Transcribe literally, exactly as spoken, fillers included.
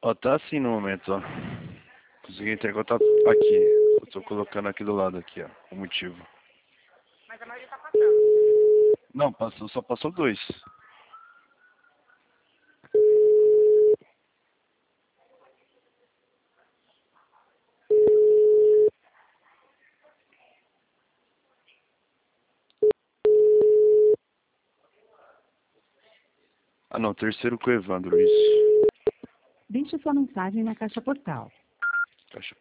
Ó, tá assim no momento, ó. Consegui entrar em contato aqui. Eu tô colocando aqui do lado aqui, ó. O motivo. Mas a maioria tá passando. Não, passou, só passou dois. Ah não, terceiro com o Evandro, isso. Deixe sua mensagem na caixa postal. Caixa